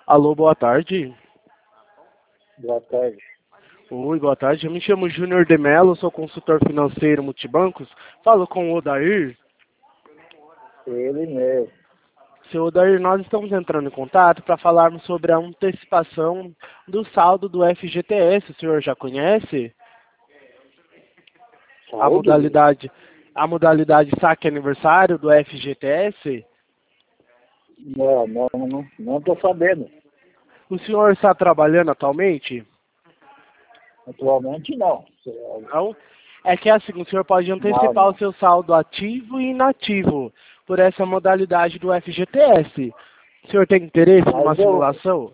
Alô, boa tarde. Boa tarde. Oi, boa tarde. Eu me chamo Júnior de Mello, sou consultor financeiro multibancos. Falo com o Odair. Ele mesmo. Seu Odair, nós estamos entrando em contato para falarmos sobre a antecipação do saldo do FGTS. O senhor já conhece? A Saúde? modalidade saque aniversário do FGTS? Não estou sabendo. O senhor está trabalhando atualmente? Atualmente não. Não? É que assim, o senhor pode antecipar o seu saldo ativo e inativo por essa modalidade do FGTS. O senhor tem interesse numa simulação?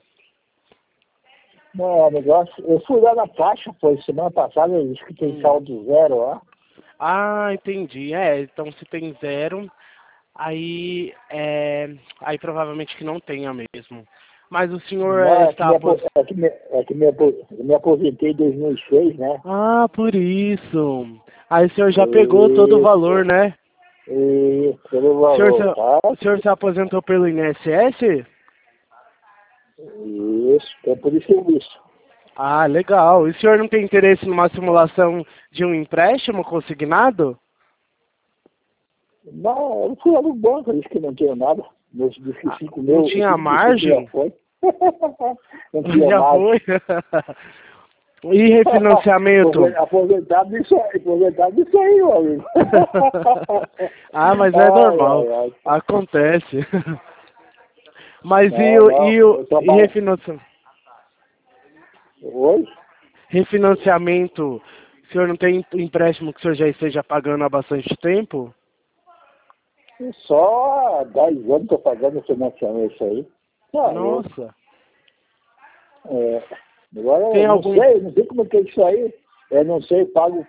Não, negócio. Eu fui lá na Caixa, semana passada, eu disse que tem saldo zero lá. Ah, entendi. Então se tem zero, aí provavelmente que não tenha mesmo. Mas o senhor está... Me aposentei em 2006, né? Ah, por isso. Aí o senhor já pegou todo o valor, né? Pelo valor, tá? O senhor se aposentou pelo INSS? Isso, é por isso que eu disse. Ah, legal. E o senhor não tem interesse numa simulação de um empréstimo consignado? Não, eu fui lá no banco, eu disse que não tinha nada. Não tinha margem? Já foi. Não tinha já margem. Foi? E refinanciamento? Aposentado isso aí, meu amigo. Ah, mas é normal. Acontece. Mas e refinanciamento? Oi? Refinanciamento, o senhor não tem empréstimo que o senhor já esteja pagando há bastante tempo? Só há 10 anos que estou pagando o financiamento isso aí. Nossa. Agora tem não sei como é que é isso aí. Eu não sei, pago,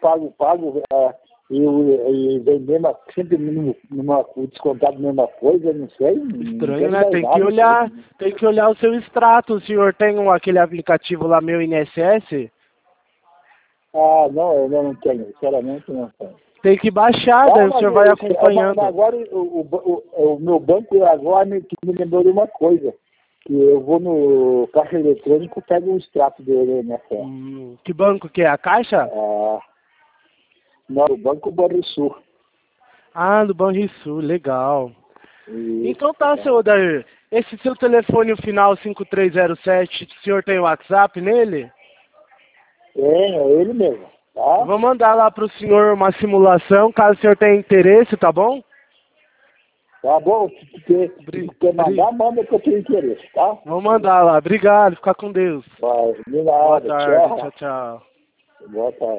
e vender sempre numa descontado mesma coisa, não sei. Estranho, né? Tem que olhar o seu extrato. O senhor tem aquele aplicativo lá, Meu INSS? Ah, não, eu não tenho, sinceramente não tenho. Tem que baixar, daí o senhor vai acompanhando. Mas agora o meu banco agora me lembrou de uma coisa. Que eu vou no caixa eletrônico e pego o extrato dele, né? Que banco que é? A Caixa? Não, o Banco Banrisul. Ah, do Banrisul, legal. Isso, então tá, seu Odair. Esse seu telefone final 5307, o senhor tem WhatsApp nele? É ele mesmo, tá? Eu vou mandar lá pro senhor uma simulação, caso o senhor tenha interesse, tá bom? Tá bom, se quer mandar, manda que eu tenho interesse, tá? Vou mandar lá, obrigado, fica com Deus. Vai, de nada, Boa tarde, tchau. tchau. Boa tarde.